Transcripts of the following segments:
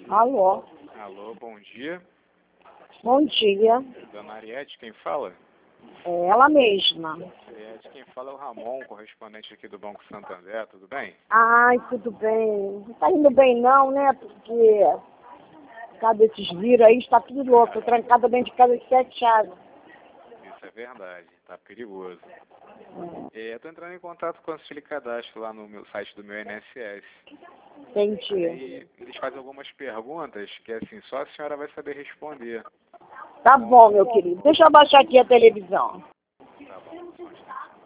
Alô? Alô, bom dia. Bom dia. Dona Ariete, quem fala? É ela mesma. Ariete, quem fala é o Ramon, correspondente aqui do Banco Santander, tudo bem? Ai, tudo bem. Não tá indo bem não, né? Porque por causa desses vírus aí, está tudo louco. Tô trancada dentro de casa de 7 chaves. Isso é verdade, tá perigoso. Eu tô entrando em contato com o auxílio cadastro lá no meu site do meu INSS. Entendi. Aí eles fazem algumas perguntas que assim, só a senhora vai saber responder. Tá bom, meu querido. Deixa eu abaixar aqui a televisão. Tá bom, só um instantinho.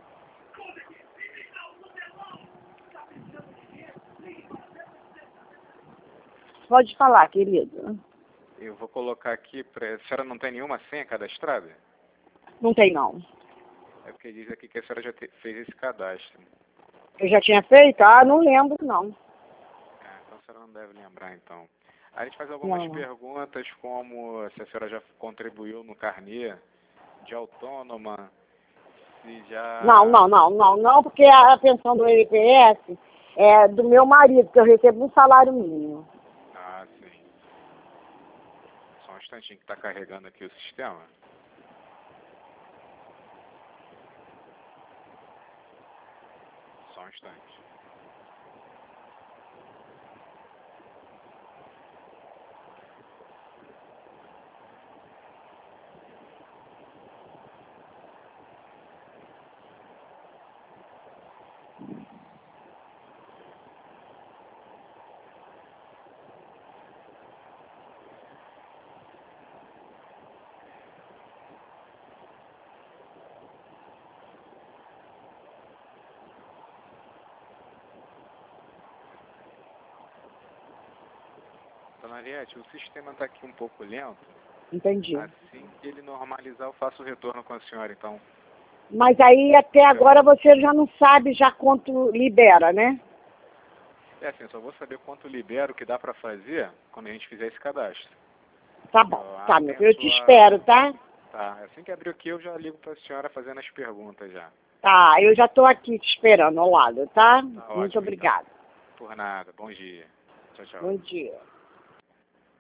Pode falar, querido. Eu vou colocar aqui a senhora não tem nenhuma senha cadastrada? Não tem não. É porque diz aqui que a senhora já fez esse cadastro. Eu já tinha feito? Ah, não lembro não. Então a senhora não deve lembrar então. Aí a gente faz algumas Não. perguntas como se a senhora já contribuiu no carnê de autônoma, se já... Não, porque a pensão do INPS é do meu marido, que eu recebo um salário mínimo. Ah, sim. Só um instantinho que está carregando aqui o sistema. Só um instante. Dona Ariete, o sistema está aqui um pouco lento. Entendi. Assim que ele normalizar, eu faço o retorno com a senhora, então. Mas aí até agora você já não sabe já quanto libera, né? É assim, eu só vou saber quanto libero que dá para fazer quando a gente fizer esse cadastro. Tá bom, tá, meu filho, eu te espero, tá? Tá, assim que abrir aqui eu já ligo para a senhora fazendo as perguntas já. Tá, eu já tô aqui te esperando ao lado, tá? Tá Muito ótimo, obrigada. então. Por nada, bom dia. Tchau, tchau. Bom dia.